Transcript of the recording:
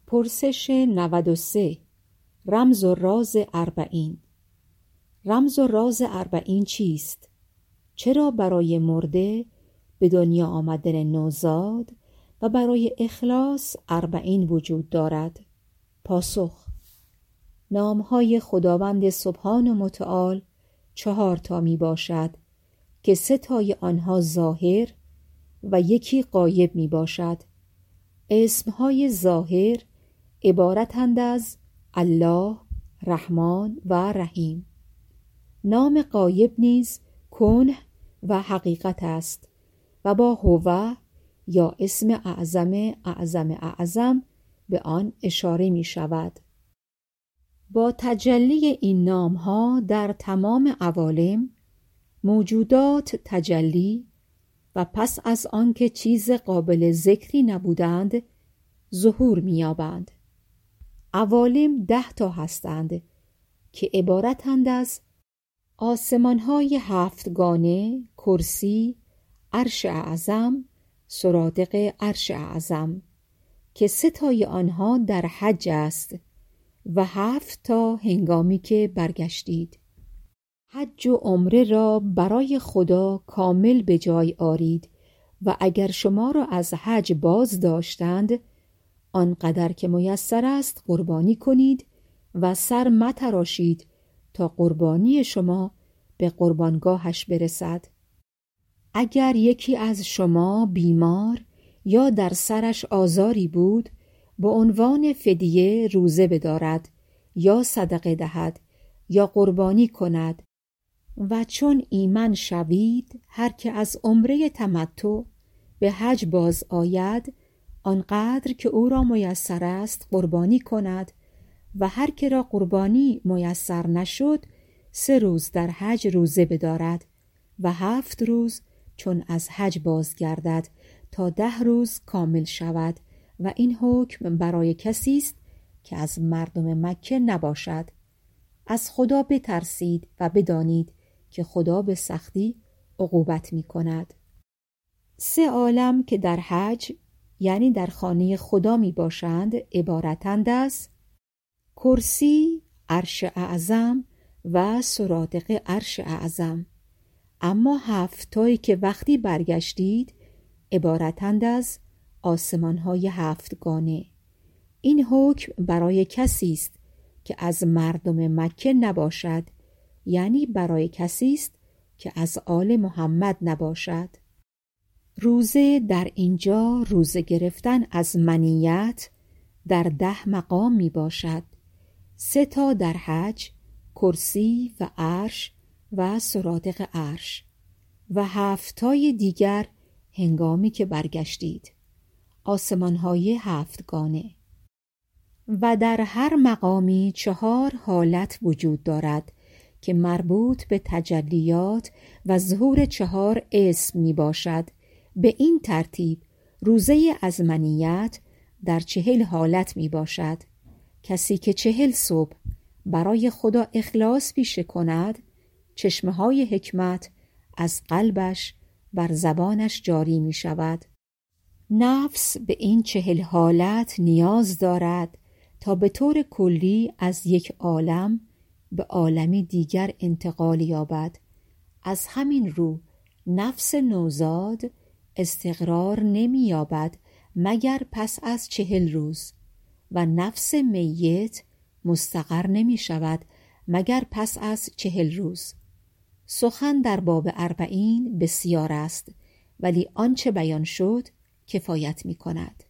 پرسش 93. رمز و راز اربعین. رمز و راز اربعین چیست؟ چرا برای مرده به دنیا آمدن نوزاد و برای اخلاص اربعین وجود دارد؟ پاسخ: نامهای خداوند سبحان و متعال 4 تا می باشد که 3 تای آنها ظاهر و 1 غایب می باشد. اسمهای ظاهر عبارتند از الله، رحمان و رحیم. نام غایب نیز کنه و حقیقت است و با هو یا اسم اعظم به آن اشاره می شود. با تجلی این نامها در تمام عوالم موجودات تجلی و پس از آنکه چیز قابل ذکری نبودند ظهور می‌یابند. عوالم 10 تا هستند که عبارتند از آسمان‌های 7 گانه، کرسی، عرش اعظم، سرادق عرش اعظم که 3 تای آنها در حج است و 7 تا هنگامی که برگشتید. حج و عمره را برای خدا کامل به جای آرید و اگر شما را از حج باز داشتند آنقدر که میسر است قربانی کنید و سر متراشید تا قربانی شما به قربانگاهش برسد. اگر یکی از شما بیمار یا در سرش آزاری بود به عنوان فدیه روزه بدارد یا صدقه دهد یا قربانی کند و چون ایمن شوید هر که از عمره تمتع به حج باز آید آنقدر که او را میسر است قربانی کند و هر که را قربانی میسر نشد 3 روز در حج روزه بدارد و 7 روز چون از حج بازگردد تا 10 روز کامل شود و این حکم برای کسی است که از مردم مکه نباشد. از خدا بترسید و بدانید که خدا به سختی عقوبت می کند. 3 عالم که در حج یعنی در خانه خدا می باشند عبارتند از کرسی، عرش اعظم و سرادق عرش اعظم. اما 7 تایی که وقتی برگشتید عبارتند از آسمان‌های 7 گانه. این حکم برای کسی است که از مردم مکه نباشد، یعنی برای کسی است که از آل محمد نباشد. روزه در اینجا روزه گرفتن از منیت در 10 مقام می باشد. 3 تا در حج، کرسی و عرش و سرادق عرش و 7 تای دیگر هنگامی که برگشتید، آسمان‌های 7 گانه. و در هر مقامی 4 حالت وجود دارد که مربوط به تجلیات و ظهور 4 اسم می باشد. به این ترتیب روزه از منیت در 40 حالت می باشد. کسی که 40 صبح برای خدا اخلاص پیشه کند چشمه‌های حکمت از قلبش بر زبانش جاری می شود. نفس به این 40 حالت نیاز دارد تا به طور کلی از یک عالم به عالمی دیگر انتقال یابد. از همین رو نفس نوزاد استقرار نمی یابد مگر پس از 40 روز و نفس میت مستقر نمی شود مگر پس از 40 روز. سخن در باب اربعین بسیار است ولی آنچه بیان شد کفایت می کند.